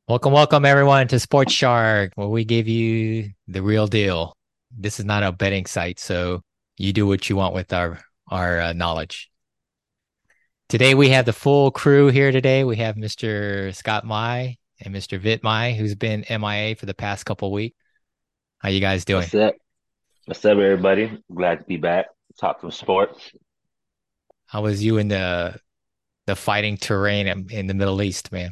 Welcome everyone to Sports Shark, where we give you the real deal. This is not a betting site, so you do what you want with our knowledge. Today we have the full crew here today. We have Mr. Scott Mai and Mr. Vit Mai, who's been MIA for the past couple of weeks. How you guys doing? What's up? What's up, everybody? Glad to be back. Talk some sports. How was you in the fighting terrain in the Middle East, man?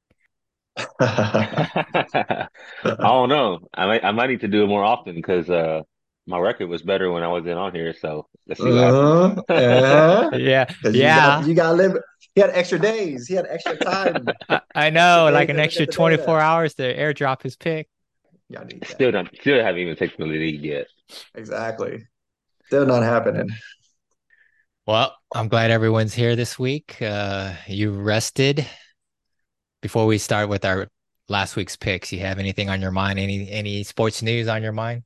I don't know. I might need to do it more often because my record was better when I wasn't on here. So let's see what happens. Uh-huh. Yeah, Because yeah. you got to live. He had extra days. He had extra time, I extra know, like days an to look extra at the 24 data. hours to airdrop his pick. Y'all need that. Still haven't even taken the league yet. Exactly. Still not happening. Well, I'm glad everyone's here this week. You rested. Before we start with our last week's picks, you have anything on your mind? Any sports news on your mind?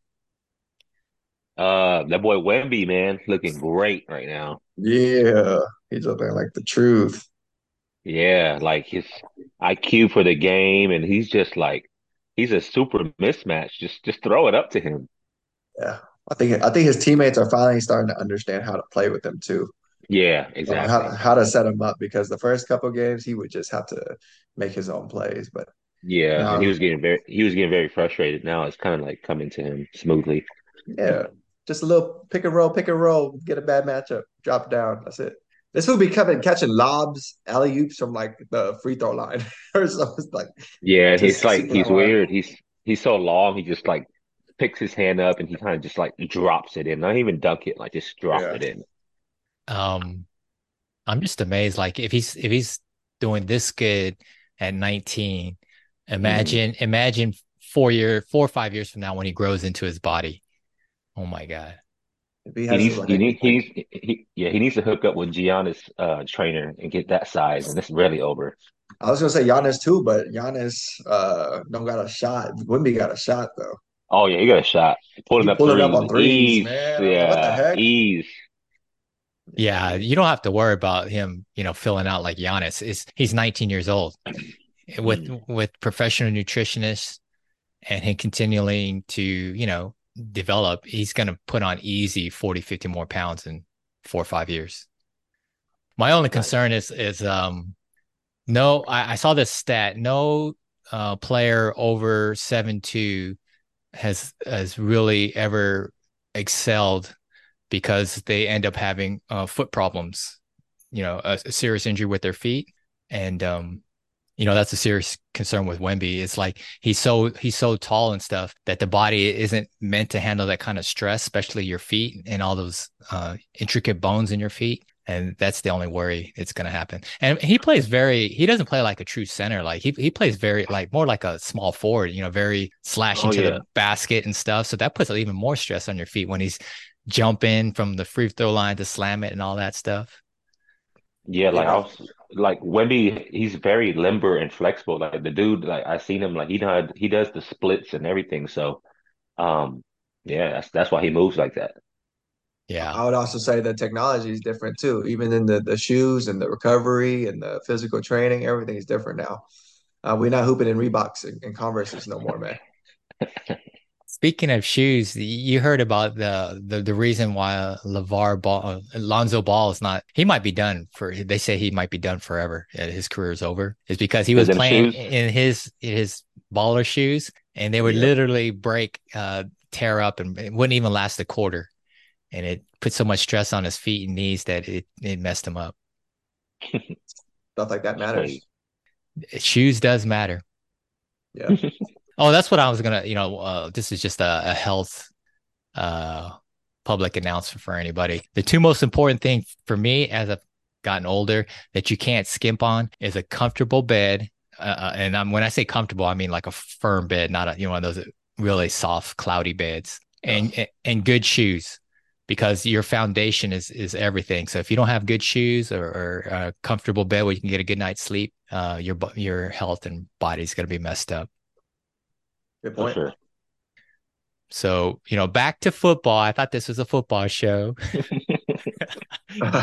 That boy Wemby, man, looking great right now. Yeah, he's looking like the truth. Yeah, like his IQ for the game, and he's just like he's a super mismatch. Just throw it up to him. Yeah, I think his teammates are finally starting to understand how to play with him too. Yeah, exactly. How to set him up because the first couple games he would just have to make his own plays, but Yeah, and now he was getting very frustrated. Now it's kind of like coming to him smoothly. yeah, just a little pick and roll, get a bad matchup, drop it down. That's it. This will be coming catching lobs, alley oops from like the free throw line or so. It's like Yeah, he's just like super he's hard. weird. He's so long. He just like picks his hand up and he kind of just like drops it in. Not even dunk it, like just drop Yeah. it in. Um, I'm just amazed. Like if he's doing this good at 19, Mhm. imagine 4 or 5 years from now when he grows into his body. Oh my God. If he He has needs like a he needs to hook up with Giannis trainer and get that size, and it's really over. I was gonna say Giannis too, but Giannis don't got a shot. Wimby got a shot though. Oh yeah, he got a shot. Pulling He up pulling up threes, on threes, ease. man. I was like, what the Yeah, heck? ease. Yeah, Yeah, you don't have to worry about him, filling out like Giannis. He's 19 years old. With Mm. with professional nutritionists and him continuing to, develop, he's going to put on easy 40, 50 more pounds in 4 or 5 years. My only Nice. concern is no, I saw this stat. No player over 7'2" has really ever excelled because they end up having foot problems, a serious injury with their feet. And that's a serious concern with Wemby. It's like he's so tall and stuff that the body isn't meant to handle that kind of stress, especially your feet and all those intricate bones in your feet. And that's the only worry it's going to happen. And he doesn't play like a true center. Like he plays very like more like a small forward, very slashing Oh to yeah. the basket and stuff. So that puts even more stress on your feet when he's jumping from the free throw line to slam it and all that stuff. Yeah, like I yeah. was like Wemby, he's very limber and flexible. Like the dude, like I seen him, like he does the splits and everything. So, um, yeah, that's why he moves like that. Yeah. I would also say the technology is different too. Even in the shoes and the recovery and the physical training, everything is different now. We're not hooping in Reeboks and Converses no more, man. Speaking of shoes, you heard about the reason why LeVar Ball, Lonzo Ball is not, he might be done they say he might be done forever. His career is over, is because he Because was them playing shoes. in his baller shoes and they would Yep. literally tear up and it wouldn't even last a quarter. And it put so much stress on his feet and knees that it messed him up. Stuff like that It's crazy. matters. Shoes does matter. Yeah. Oh, that's what I was gonna, this is just a health uh public announcement for anybody. The two most important things for me as I've gotten older that you can't skimp on is a comfortable bed. And when I say comfortable, I mean like a firm bed, not one of those really soft, cloudy beds, Yeah. and good shoes because your foundation is everything. So if you don't have good shoes or a comfortable bed where you can get a good night's sleep, your health and body's going to be messed up. Good For point. sure. So, back to football. I thought this was a football show.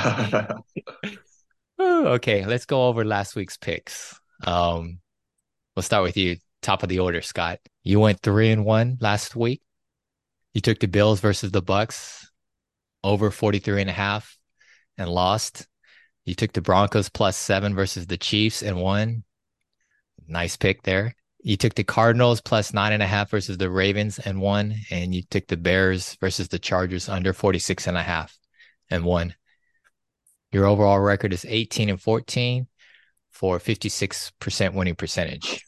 Oh, okay, let's go over last week's picks. Um, We'll start with you, top of the order, Scott. You went 3-1 last week. You took the Bills versus the Bucks over 43.5 and lost. You took the Broncos +7 versus the Chiefs and won. Nice pick there. You took the Cardinals +9.5 versus the Ravens and won. And you took the Bears versus the Chargers under 46.5 and won. Your overall record is 18-14 for 56% winning percentage.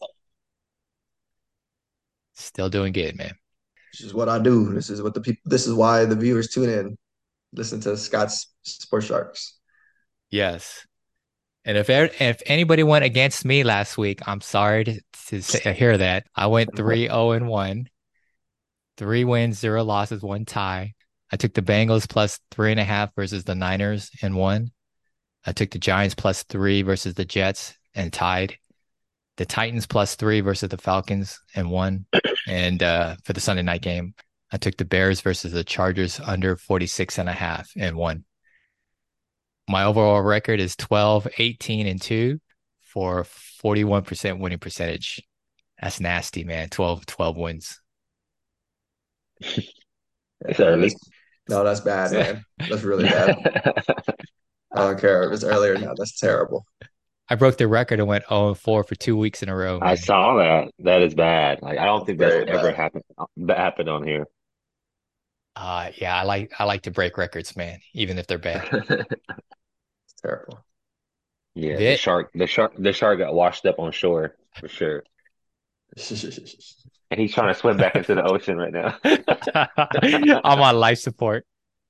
Still doing good, man. This is what I do. This is what the people. This is why the viewers tune in, listen to Scott's Sports Sharks. Yes. And if anybody went against me last week, I'm sorry to hear that. I went 3-0-1, 3 wins, 0 losses, 1 tie. I took the Bengals +3.5 versus the Niners and won. I took the Giants +3 versus the Jets and tied. The Titans +3 versus the Falcons and won. And for the Sunday night game, I took the Bears versus the Chargers under 46.5 and won. My overall record is 12-18-2 for 41% winning percentage. That's nasty, man. 12 wins. It's early. No, that's bad, man. That's really bad. I don't care if it's earlier now. That's terrible. I broke the record and went 0-4 for 2 weeks in a row, I man. saw that. That is bad. Like I don't That's think that's very ever bad. happened on here. Yeah, I like to break records, man, even if they're bad. It's terrible. Yeah, Vit, the shark got washed up on shore for sure. And he's trying to swim back into the ocean right now. I'm on life support.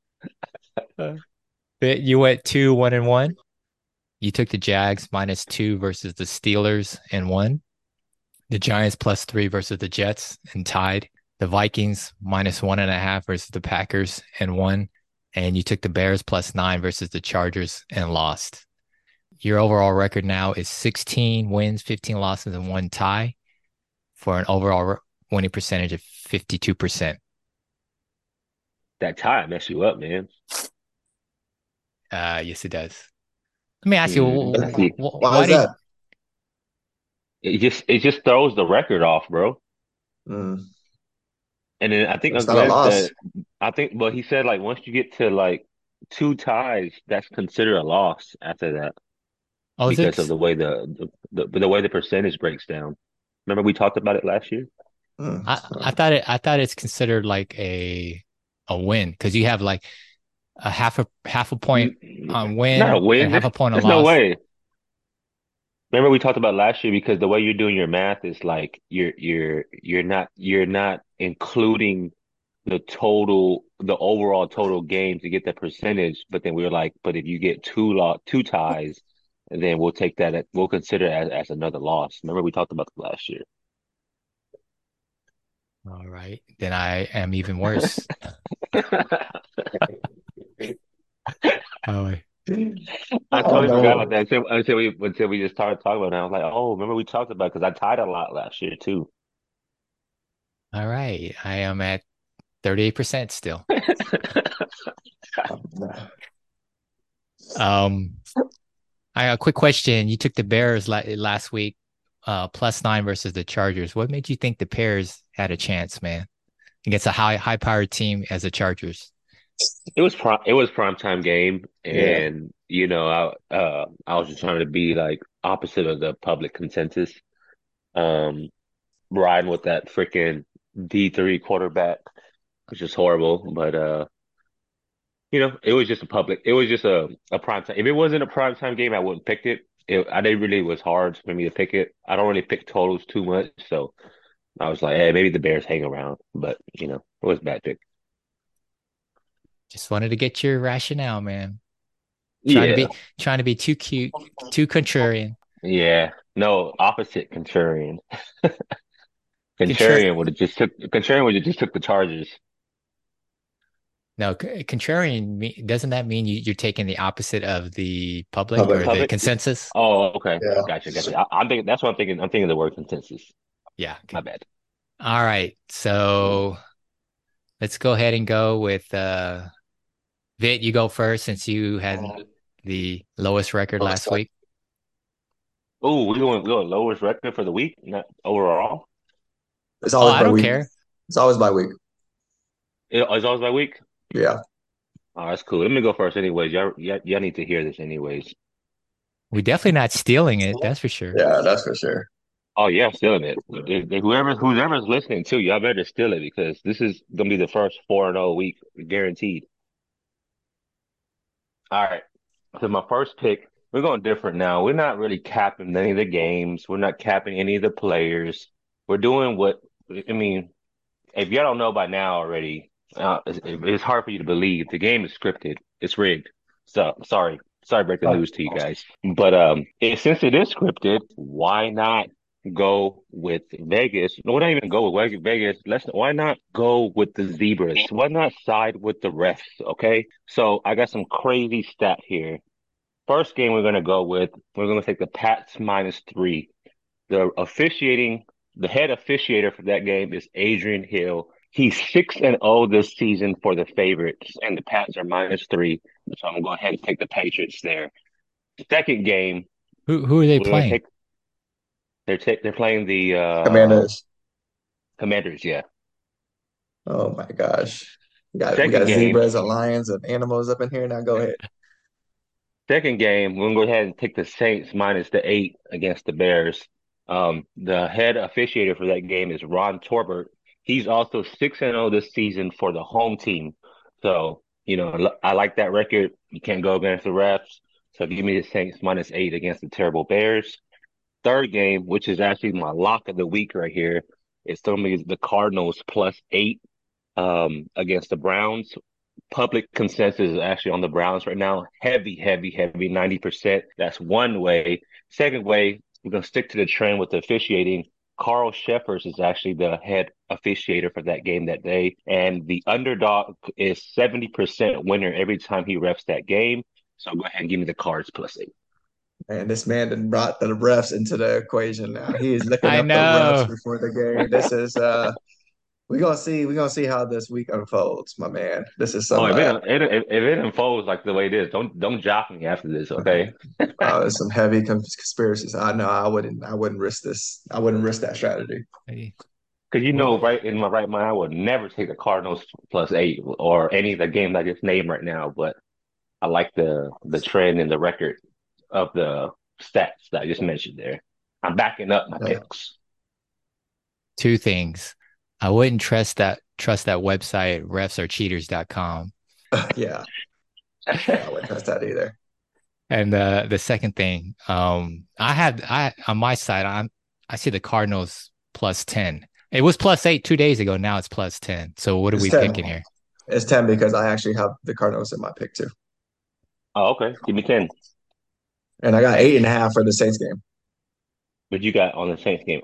Vit, you went 2-1-1. You took the Jags -2 versus the Steelers and won. The Giants +3 versus the Jets and tied. The Vikings -1.5 versus the Packers and won. And you took the Bears +9 versus the Chargers and lost. Your overall record now is 16 wins, 15 losses, and 1 tie for an overall winning percentage of 52%. That tie messed you up, man. Yes, it does. Let me ask you, Let's see. Why why is did that? It just throws the record off, bro. Mm, And then I think it's Uncle not a Les loss. said, but he said like once you get to like 2 ties, that's considered a loss after that oh, is because of it? the way the way the percentage breaks down. Remember we talked about it last year? Mm. I thought it's considered like a win because you have like a half a point on Not a win and win. half a point on There's no loss. way. Remember we talked about last year because the way you're doing your math is like you're not including the overall total game to get the percentage, but then we were like, but if you get 2 ties, then we'll consider it as another loss. Remember we talked about it last year. All right, then I am even worse. Oh, I Oh totally forgot about no. that until we just started talking about it. I was like, oh, remember we talked about because I tied a lot last year too. all right. I am at 38% still. Um, I got a quick question. You took the Bears last week, +9 versus the Chargers. What made you think the Bears had a chance, man, against a high powered team as the Chargers? It was prime time game, Yeah. and I was just trying to be like opposite of the public consensus. Um, riding with that freaking D3 quarterback, which is horrible. But it was just a prime time. If it wasn't a prime time game, I wouldn't pick it. I didn't really, it was hard for me to pick it. I don't really pick totals too much, so I was like, hey, maybe the Bears hang around. But it was a bad pick. Just wanted to get your rationale, man. Yeah, Trying to be too cute, too contrarian. yeah. No, opposite contrarian. Contra Contrarian would have just took the Chargers. No, contrarian doesn't that mean you're taking the opposite of the public Public. or the Public. consensus? Oh, okay. Yeah. Gotcha. I'm thinking that's what I'm thinking. I'm thinking the word consensus. Yeah. My bad. All right. So let's go ahead and go with Vit, you go first since you had the lowest record last week. Oh, we going lowest record for the week, not overall. It's Oh, always I by don't week. care. It's always by week. It's always by week. Yeah, Oh, that's cool. Let me go first, anyways. Y'all need to hear this, anyways. We definitely not stealing it, that's for sure. yeah, that's for sure. Oh yeah, I'm stealing it. Whoever's listening to y'all better steal it because this is gonna be the first 4-0 week guaranteed. All right. So my first pick, we're going different now. We're not really capping any of the games. We're not capping any of the players. We're doing what I mean. If y'all don't know by now already, it's hard for you to believe. The game is scripted. It's rigged. So sorry, break the Right. news to you guys. But since it is scripted, why not go with Vegas? No, why not even go with Vegas? Why not go with the Zebras? Why not side with the refs? Okay, so I got some crazy stat here. First game we're gonna take the Pats -3. The head officiator for that game is Adrian Hill. He's 6-0 this season for the favorites, and the Pats are -3. So I'm gonna go ahead and take the Patriots there. Second game, Who are they we're gonna playing? take they're playing the Commanders. Commanders, yeah. Oh my gosh. We got Second game, zebras and lions and animals up in here. Now go ahead. Second game, we're gonna go ahead and take the Saints -8 against the Bears. The head officiator for that game is Ron Torbert. He's also 6-0 this season for the home team. So, I like that record. You can't go against the refs. So give me the Saints -8 against the terrible Bears. Third game, which is actually my lock of the week right here, it's going to be the Cardinals +8 against the Browns. Public consensus is actually on the Browns right now. Heavy, heavy, heavy, 90%. That's one way. Second way, we're going to stick to the trend with the officiating. Carl Sheffers is actually the head officiator for that game that day. And the underdog is 70% winner every time he refs that game. So go ahead and give me the Cards +8. And this man done brought the refs into the equation now. He is looking I up the refs know. before the game. This is we're gonna see how this week unfolds, my man. This is Oh, some if it unfolds like the way it is, don't jock me after this, okay? some heavy conspiracies. I know I wouldn't risk this. I wouldn't risk that strategy. Hey, Because well, right in my right mind, I would never take the Cardinals +8 or any of the games I just named right now. But I like the trend and the record of the stats that I just mentioned there. I'm backing up my Yeah. picks. two things. I wouldn't trust that website, refsarcheaters.com. Yeah. Yeah, I wouldn't trust that either. And the second thing, I on my side, I see the Cardinals +10. It was +8 2 days ago. Now it's +10. So what are It's we 10. picking here? It's 10 because I actually have the Cardinals in my pick too. Oh, okay. Give me 10. And I got 8.5 for the Saints game. But you got on the Saints game.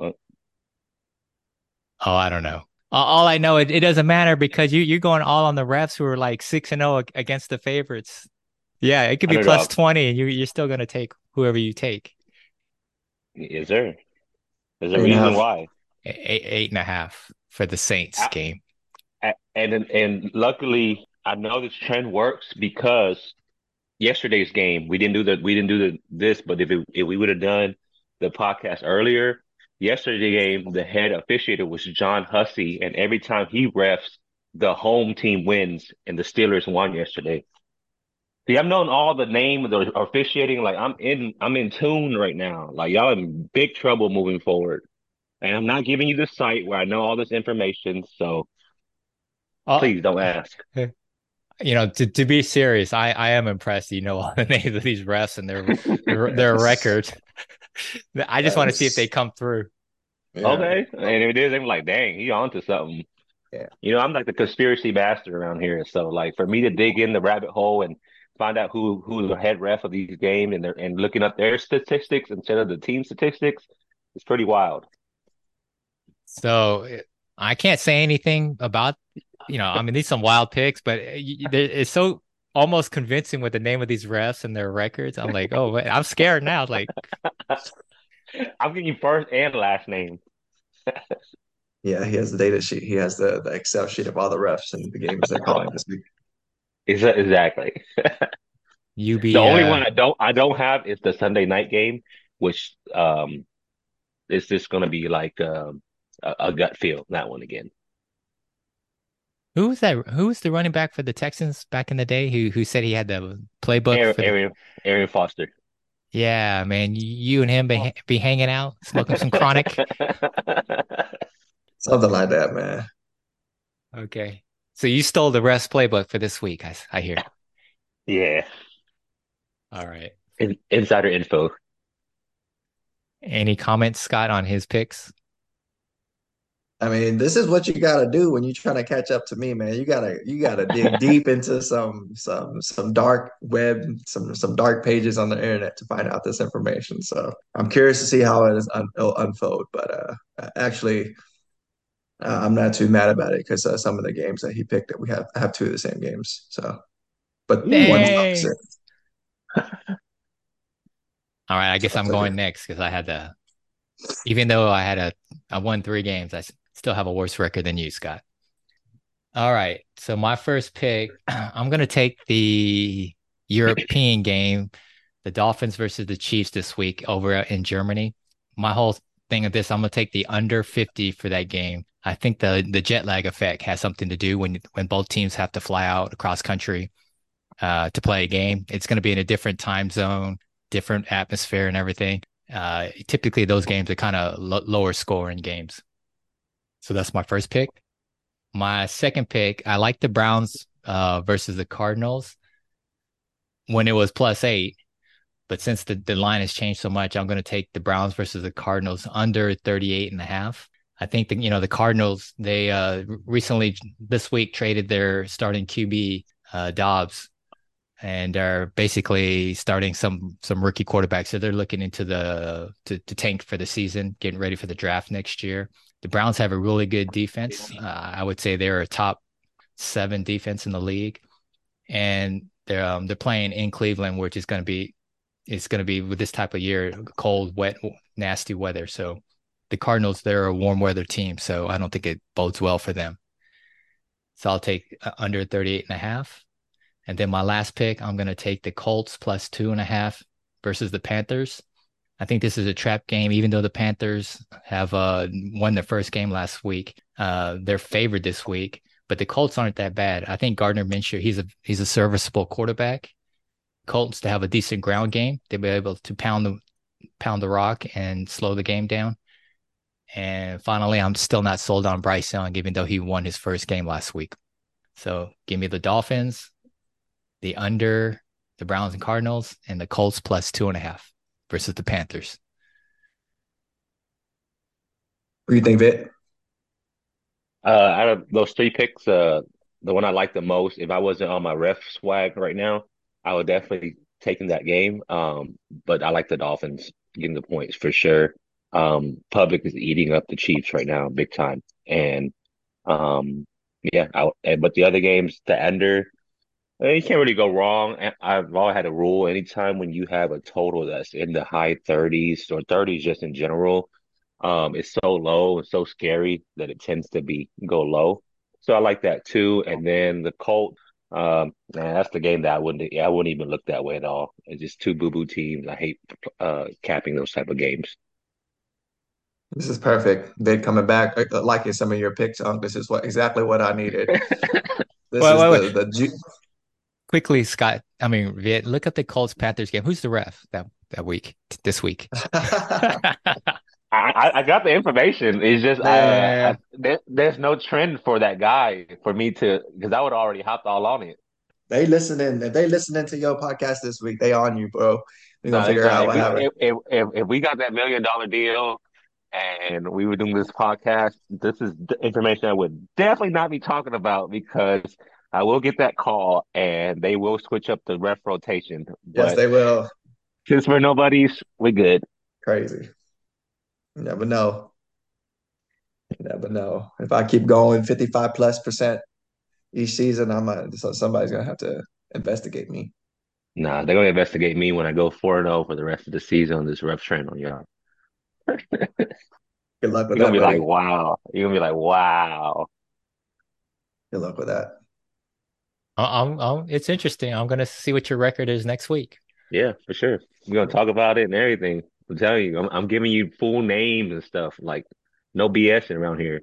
Oh, I don't know. All I know, it doesn't matter because you're going all on the refs who are like 6-0 against the favorites. Yeah, it could be plus Underdog. 20 and you're still gonna take whoever you take. Is there? There's a Eight and a reason half. why. Eight and a half for the Saints game. And luckily, I know this trend works because yesterday's game, we didn't do this, but if we would have done the podcast earlier, yesterday game, the head officiator was John Hussey, and every time he refs, the home team wins, and the Steelers won yesterday. See, I'm knowing all the name of the officiating, like I'm in tune right now. Like y'all in big trouble moving forward. And I'm not giving you the site where I know all this information, so Oh, please don't ask. to be serious, I am impressed. You know all the names of these refs and their records. I just want to see if they That's come through. yeah. Okay. And if it is, I'm like, dang, he on to something. Yeah. I'm like the conspiracy master around here. So like for me to dig in the rabbit hole and find out who's the head ref of these games and looking up their statistics instead of the team statistics, it's pretty wild. So I can't say anything about, I mean, these some wild picks, but it's so almost convincing with the name of these refs and their records. I'm like, oh, wait, I'm scared now. Like, I'm giving you first and last name. Yeah, he has the data sheet. He has the Excel sheet of all the refs and the games they're calling this week. Exactly. you The be only one I don't have is the Sunday night game which it's just going to be like a gut feel that one again. Who was that? Who was the running back for the Texans back in the day who said he had the playbook Aaron for the? Aaron, Aaron Foster. Yeah, man, you and him be hanging out, smoking some chronic. Something like that, man. Okay. So you stole the rest playbook for this week, I hear. Yeah, All right. insider info. Any comments, Scott, on his picks? I mean, this is what you gotta do when you're trying to catch up to me, man. You gotta dig deep into some dark web, some dark pages on the internet to find out this information. So I'm curious to see how it'll unfold. But actually, I'm not too mad about it because some of the games that he picked that we have two of the same games. So, but one's Ooh. Dang. opposite. All right, I So guess it's I'm okay. going next because even though I won 3 games, still have a worse record than you, Scott. All right. So my first pick, I'm going to take the European game, the Dolphins versus the Chiefs this week over in Germany. My whole thing of this, I'm going to take the under 50 for that game. I think the jet lag effect has something to do when both teams have to fly out across country to play a game. It's going to be in a different time zone, different atmosphere and everything. Typically those games are kind of lower scoring games. So that's my first pick. My second pick, I like the Browns versus the Cardinals when it was +8. But since the line has changed so much, I'm going to take the Browns versus the Cardinals under 38.5. I think the Cardinals, they recently this week traded their starting QB Dobbs and are basically starting some rookie quarterbacks. So they're looking into to tank for the season, getting ready for the draft next year. The Browns have a really good defense. I would say they're a top 7 defense in the league, and they're playing in Cleveland, which is going to be it's going to be with this type of year, cold, wet, nasty weather. So the Cardinals, they're a warm weather team, so I don't think it bodes well for them. So I'll take under 38.5. And then my last pick, I'm going to take the Colts +2.5 versus the Panthers. I think this is a trap game, even though the Panthers have won their first game last week. They're favored this week, but the Colts aren't that bad. I think Gardner Minshew, he's a serviceable quarterback. Colts to have a decent ground game, they'll be able to pound the rock and slow the game down. And finally, I'm still not sold on Bryce Young, even though he won his first game last week. So give me the Dolphins, the under, the Browns and Cardinals, and the Colts +2.5 versus the Panthers. What do you think, Vic? Out of those three picks, the one I like the most, if I wasn't on my ref swag right now, I would definitely taking that game. But I like the Dolphins getting the points for sure. Public is eating up the Chiefs right now, big time. And um, yeah, but the other games, the under, you can't really go wrong. And I've always had a rule: anytime when you have a total that's in the high 30s or 30s just in general. It's so low and so scary that it tends to be go low. So I like that too. And then the Colts, man, that's the game that I wouldn't even look that way at all. It's just two boo-boo teams. I hate capping those type of games. This is perfect. Vic coming back, liking some of your picks, Unc. This is exactly what I needed. This Wait, is wait, wait. the Quickly, Scott. I mean, Viet, look up the Colts Panthers game. Who's the ref that week, this week? I got the information. It's just man. there's no trend for that guy for me to because I would already hopped all on it. They listening. If they listening to your podcast this week, they on you, bro. We're gonna No, figure no. out what happened. If we got that $1 million deal and we were doing this podcast, this is information I would definitely not be talking about because I will get that call and they will switch up the ref rotation. Yes, But they will. since we're nobodies, we good. Crazy. You never know. You never know. If I keep going 55+% each season, so somebody's gonna have to investigate me. Nah, they're gonna investigate me when I go 4-0 for the rest of the season on this ref train on y'all. Good luck with You're gonna that, be like, buddy. wow. You're gonna be like, wow. Good luck with that. It's interesting. I'm gonna see what your record is next week. Yeah, for sure. We're gonna talk about it and everything. I'm telling you, I'm giving you full names and stuff. Like no BS around here.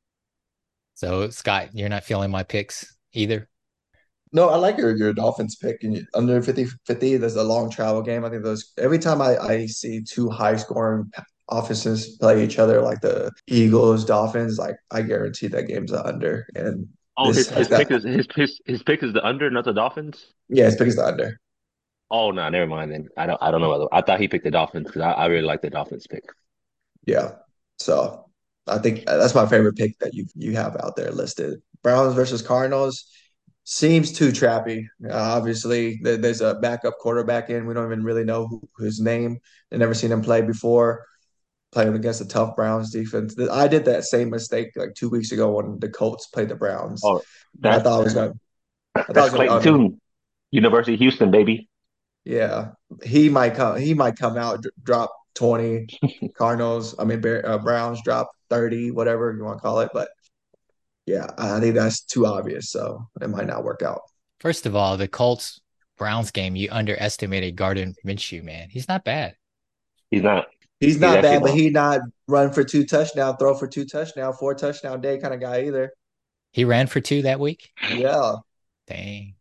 So, Scott, you're not feeling my picks either. No, I like your Dolphins pick and under 50-50. There's a long travel game. I think those every time I see two high scoring offenses play each other like the Eagles, Dolphins, like I guarantee that game's a under. And Oh, this has that. his pick is the under, not the Dolphins. Yeah, his pick is the under. Oh no, never mind then. I don't know. I thought he picked the Dolphins because I really like the Dolphins pick. Yeah. So I think that's my favorite pick that you have out there listed. Browns versus Cardinals seems too trappy. Obviously, there's a backup quarterback in. We don't even really know his name. I never seen him play before. Playing against a tough Browns defense. I did that same mistake like 2 weeks ago when the Colts played the Browns, Oh, and that I thought I that's was gonna be Clayton under. Tune, University of Houston, baby. Yeah, he might come out drop 20. Cardinals, I mean Browns drop 30, whatever you want to call it. But yeah, I think that's too obvious, so it might not work out. First of all, the Colts Browns game, you underestimated Gardner Minshew, man. He's not bad. He's not. He's He's not actually bad, but not. he not run for two touchdown, throw for two touchdown, four touchdown day kind of guy either. He ran for two that week. Yeah, Dang.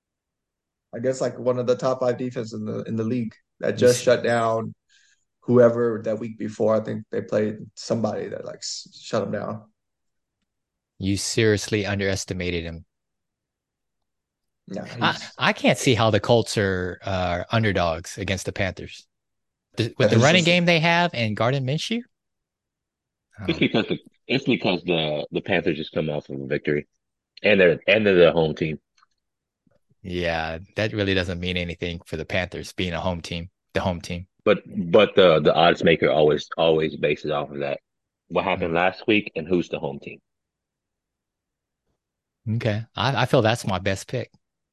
I guess like one of the top five defenses in the league that You just shut down whoever that week before. I think they played somebody that like shut them down. you seriously underestimated him. Yeah, I, he's I can't see how the Colts are underdogs against the Panthers. With the Panthers running just game they have and Gardner Minshew, It's oh, because the Panthers just come off of a victory, and they're the home team. yeah, that really doesn't mean anything for the Panthers being a home team, the home team. But the odds maker always bases off of that. What happened Mm. last week and who's the home team? Okay, I feel that's my best pick.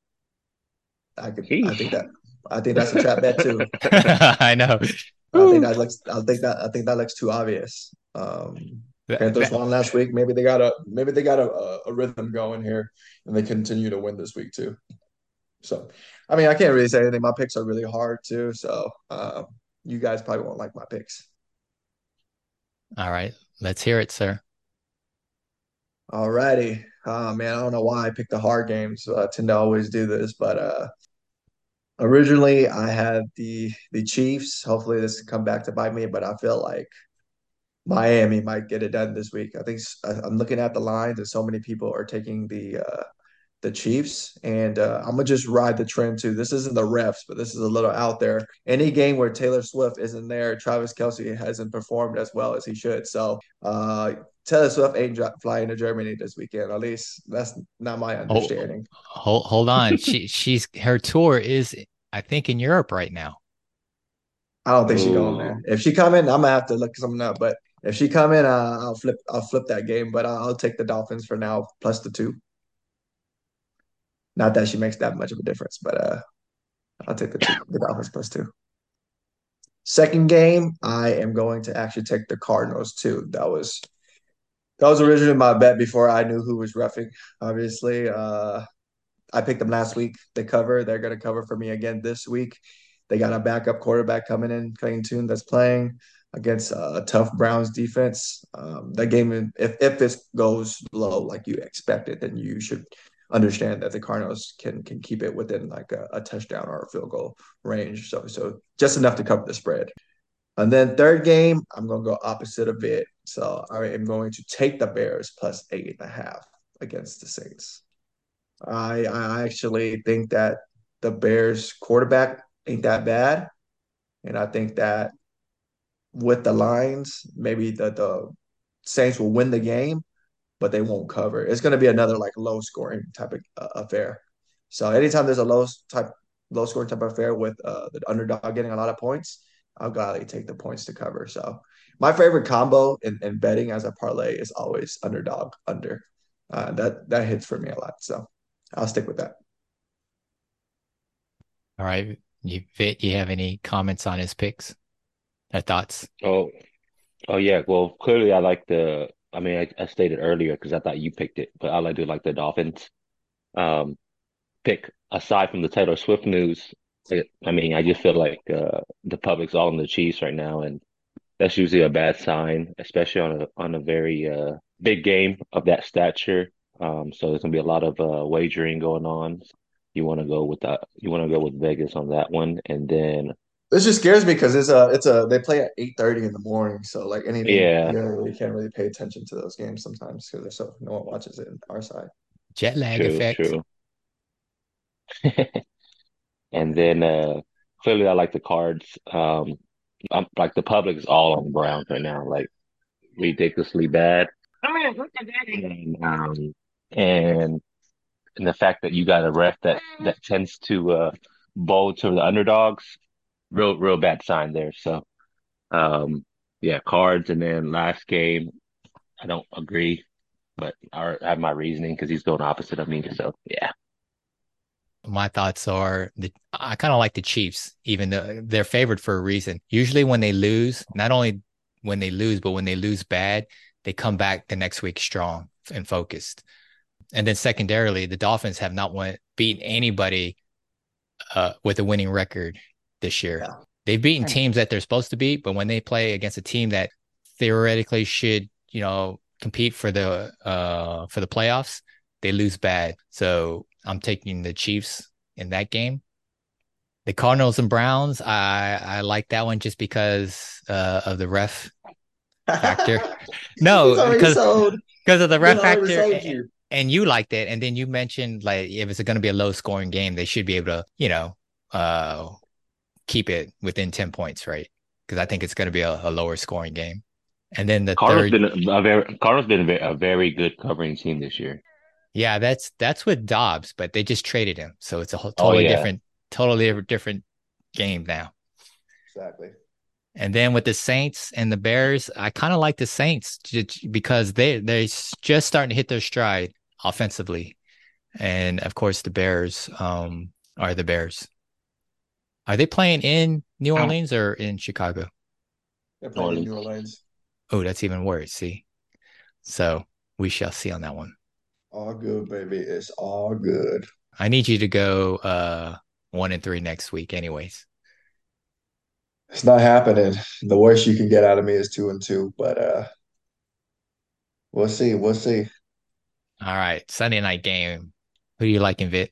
I Sheesh. think that's a trap bet too. I know. Woo. I think that looks too obvious. That, Panthers that, won last week. Maybe they got a rhythm going here, and they continue to win this week too. So, I mean, I can't really say anything. My picks are really hard too. So, you guys probably won't like my picks. all right, let's hear it, sir. All righty. Man, I don't know why I picked the hard games. I tend to always do this, but originally I had the Chiefs. Hopefully, this can come back to bite me, but I feel like Miami might get it done this week. I'm looking at the lines, and so many people are taking the Chiefs, and I'm gonna just ride the trend too. This isn't the refs, but this is a little out there. Any game where Taylor Swift isn't there, Travis Kelce hasn't performed as well as he should. So Taylor Swift ain't flying to Germany this weekend. At least that's not my Hold, understanding. hold on. She's her tour is, I think, in Europe right now. I don't think she going there. Ooh. If she come in, I'm gonna have to look something up. But if she come in, I'll flip that game. But I'll take the Dolphins for now, plus the two. Not that she makes that much of a difference, but I'll take the Dolphins plus two. Second game, I am going to actually take the Cardinals too. That was originally my bet before I knew who was roughing. Obviously, I picked them last week. They cover. They're going to cover for me again this week. They got a backup quarterback coming in, Clayton Tune, that's playing against a tough Browns defense. That game, if this goes low like you expected, then you should understand that the Cardinals can keep it within like a touchdown or a field goal range. So just enough to cover the spread. And then third game, I'm going to go opposite of it. So I am going to take the Bears plus 8.5 against the Saints. I actually think that the Bears quarterback ain't that bad. And I think that with the lines, maybe the Saints will win the game, but they won't cover. It's going to be another like low scoring type of affair. So anytime there's a low scoring type of affair with the underdog getting a lot of points, I'll gladly take the points to cover. So my favorite combo in betting as a parlay is always underdog under. That hits for me a lot. So I'll stick with that. All right, you have any comments on his picks or thoughts? Oh, oh yeah. Well, clearly I like the. I mean, I stated earlier because I thought you picked it, but I do like the Dolphins. Um, pick aside from the Taylor Swift news. I mean, I just feel like the public's all in the Chiefs right now, and that's usually a bad sign, especially on a very big game of that stature. So there's gonna be a lot of wagering going on. You want to go with Vegas on that one, and then This just scares me because they play at 8:30 in the morning, so like anything, yeah, you can't really pay attention to those games sometimes because they're so no one watches it on our side. Jet lag true, effect. true. And then clearly I like the Cards. I'm like the public's all on the Browns right now, like ridiculously bad. And and and the fact that you got a ref that tends to bowl to the underdogs, real bad sign there. So um yeah, Cards, and then last game, I don't agree, but I have my reasoning because he's going opposite of me. So yeah, My thoughts are that I kind of like the Chiefs, even though they're favored for a reason. Usually when they lose, not only when they lose, but when they lose bad, they come back the next week strong and focused. And then secondarily, the Dolphins have not beaten anybody with a winning record this year. Yeah. They've beaten teams that they're supposed to beat, but when they play against a team that theoretically should, compete for the playoffs, they lose bad. So I'm taking the Chiefs in that game. The Cardinals and Browns, I like that one just because of the ref factor. He's No, already sold. because of the He ref already factor. sold you. And you liked it, and then you mentioned like if it's going to be a low scoring game, they should be able to, uh, keep it within 10 points, right? Because I think it's going to be a lower scoring game. And then the third, Cardinals been a very good covering team this year. yeah, that's with Dobbs, but they just traded him, so it's a whole, Oh yeah, totally different game now. Exactly. And then with the Saints and the Bears, I kind of like the Saints because they're just starting to hit their stride offensively, and of course the Bears are the Bears. Are they playing in New Orleans or in Chicago? They're New playing in New Orleans. Orleans. Oh, that's even worse. See, so we shall see on that one. All good, baby. It's all good. I need you to go 1-3 next week, anyways. It's not happening. The worst you can get out of me is 2-2, but we'll see. We'll see. All right, Sunday night game. Who do you like in Vit?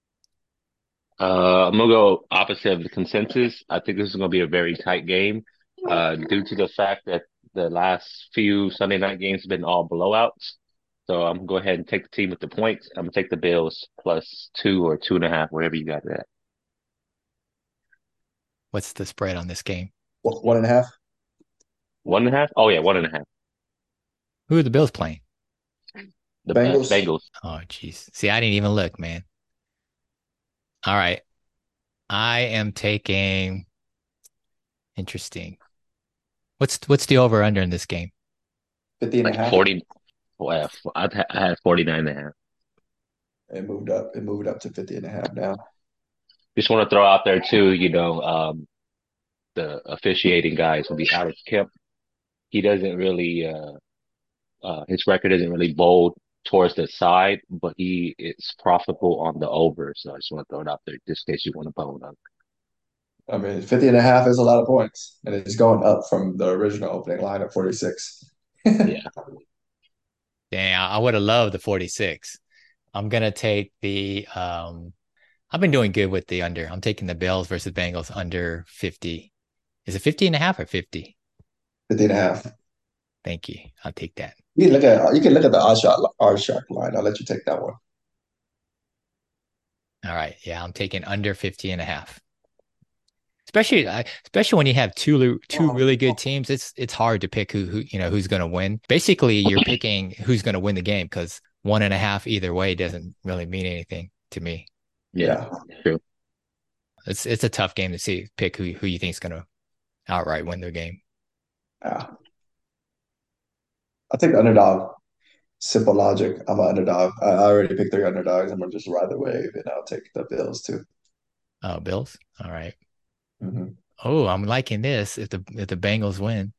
I'm gonna go opposite of the consensus. I think this is gonna be a very tight game, due to the fact that the last few Sunday night games have been all blowouts. So I'm gonna go ahead and take the team with the points. I'm gonna take the Bills plus 2 or 2.5, wherever you got that. What's the spread on this game? 1.5. 1.5? Oh yeah, 1.5. Who are the Bills playing? The The Bengals. Bengals. Oh, jeez. See, I didn't even look, man. All right, I am taking. Interesting. What's the over under in this game? 50 and a Like half. 40. Well, I had 49.5. It moved up. It moved up to 50 and a half now. Just want to throw out there too, the officiating guy is gonna be Alex Kemp. He doesn't really his record isn't really bold towards the side, but he is profitable on the over. So I just want to throw it out there just in case you want to bone up. I mean, 50 and a half is a lot of points, and it's going up from the original opening line at 46. Yeah. Damn, I would have loved the 46. I'm gonna take the I've been doing good with the under. I'm taking the Bills versus Bengals under 50. Is it 50 and a half or 50? 50 and a half. Thank you. I'll take that. You can look at the odd shot line. I'll let you take that one. All right. Yeah, I'm taking under 50 and a half. Especially when you have two really good teams, it's hard to pick who's going to win. Basically, you're picking who's going to win the game because 1.5 either way doesn't really mean anything to me. Yeah. True. It's a tough game to pick who you think is going to outright win their game. Yeah. I'll take the underdog. Simple logic. I'm an underdog. I already picked three underdogs. I'm gonna just ride the wave, and I'll take the Bills too. Oh, Bills. All right. Hmm. Oh, I'm liking this if the Bengals win.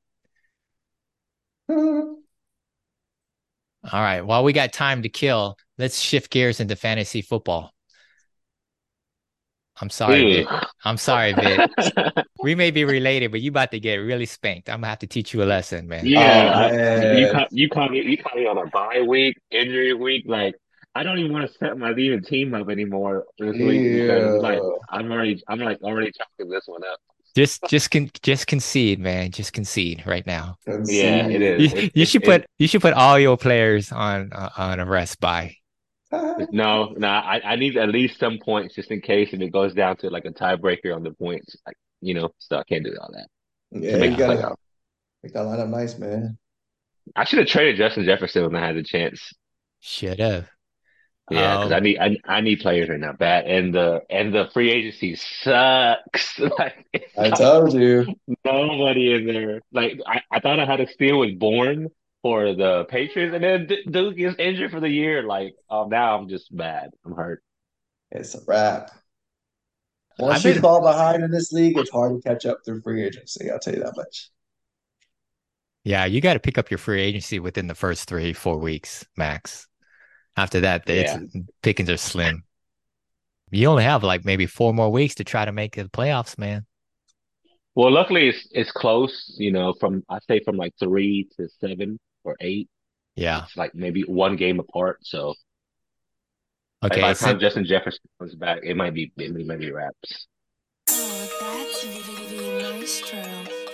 All right. While we got time to kill, let's shift gears into fantasy football. I'm sorry, Ew. Vic. I'm sorry, Vic. We may be related, but you about to get really spanked. I'm gonna have to teach you a lesson, man. Oh Yeah, man. you caught me on a bye week, injury week. Like I don't even want to set my even team up anymore this week because it's like Ew. I'm like already chalking this one up. Just concede, man. Just concede right now. Yeah, it Concede. is. You should put all your players on a rest bye. No, no. I need at least some points just in case if it goes down to like a tiebreaker on the points. Like so I can't do all that to Yeah, make you the Yeah, gotta playoff. make that lineup nice, man. I should have traded Justin Jefferson when I had the chance. should have. Yeah, because Um, I need players right now bad, and the free agency sucks. Like it's I like told you. nobody in there. Like I thought I had a steal with Bourne for the Patriots, and then Duke gets injured for the year. Like now I'm just bad. I'm hurt. It's a wrap. I've Once you been fall behind in this league, it's hard to catch up through free agency. I'll tell you that much. Yeah, you got to pick up your free agency within the first 3, 4 weeks max. After that, it's Yeah. pickings are slim. You only have like maybe 4 more weeks to try to make the playoffs, man. Well, luckily it's close. From I say from like 3 to 7 or 8. Yeah. It's like maybe one game apart. So like by Okay. the time Justin Jefferson comes back, it might be wraps. Oh, that's VVV Maestro.